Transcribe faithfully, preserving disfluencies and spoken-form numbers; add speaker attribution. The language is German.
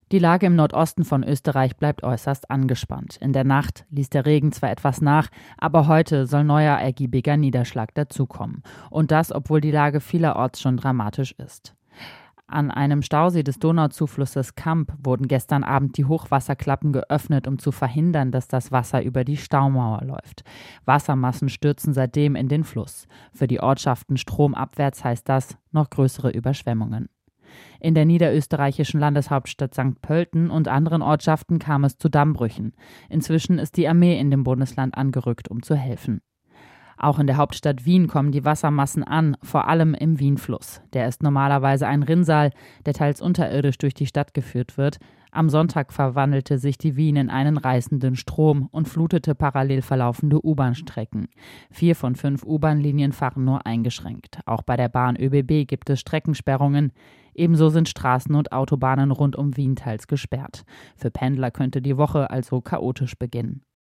Speaker 1: Die Lage im Nordosten von Österreich bleibt äußerst angespannt. In der Nacht ließ der Regen zwar etwas nach, aber heute soll neuer ergiebiger Niederschlag dazukommen. Und das, obwohl die Lage vielerorts schon dramatisch ist. An einem Stausee des Donauzuflusses Kamp wurden gestern Abend die Hochwasserklappen geöffnet, um zu verhindern, dass das Wasser über die Staumauer läuft. Wassermassen stürzen seitdem in den Fluss. Für die Ortschaften stromabwärts heißt das noch größere Überschwemmungen. In der niederösterreichischen Landeshauptstadt Sankt Pölten und anderen Ortschaften kam es zu Dammbrüchen. Inzwischen ist die Armee in dem Bundesland angerückt, um zu helfen. Auch in der Hauptstadt Wien kommen die Wassermassen an, vor allem im Wienfluss. Der ist normalerweise ein Rinnsal, der teils unterirdisch durch die Stadt geführt wird. Am Sonntag verwandelte sich die Wien in einen reißenden Strom und flutete parallel verlaufende U-Bahn-Strecken. Vier von fünf U-Bahn-Linien fahren nur eingeschränkt. Auch bei der Bahn Ö B B gibt es Streckensperrungen. Ebenso sind Straßen und Autobahnen rund um Wien teils gesperrt. Für Pendler könnte die Woche also chaotisch beginnen.